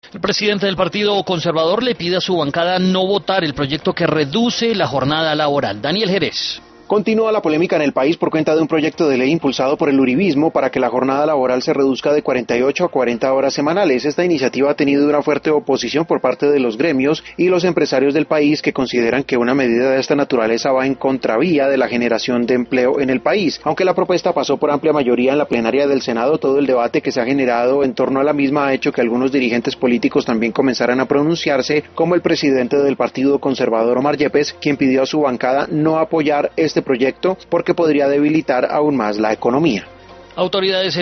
El presidente del Partido Conservador le pide a su bancada no votar el proyecto que reduce la jornada laboral. Daniel Jerez. Continúa la polémica en el país por cuenta de un proyecto de ley impulsado por el uribismo para que la jornada laboral se reduzca de 48 a 40 horas semanales. Esta iniciativa ha tenido una fuerte oposición por parte de los gremios y los empresarios del país, que consideran que una medida de esta naturaleza va en contravía de la generación de empleo en el país. Aunque la propuesta pasó por amplia mayoría en la plenaria del Senado, todo el debate que se ha generado en torno a la misma ha hecho que algunos dirigentes políticos también comenzaran a pronunciarse, como el presidente del Partido Conservador, Omar Yepes, quien pidió a su bancada no apoyar este proyecto porque podría debilitar aún más la economía. Autoridades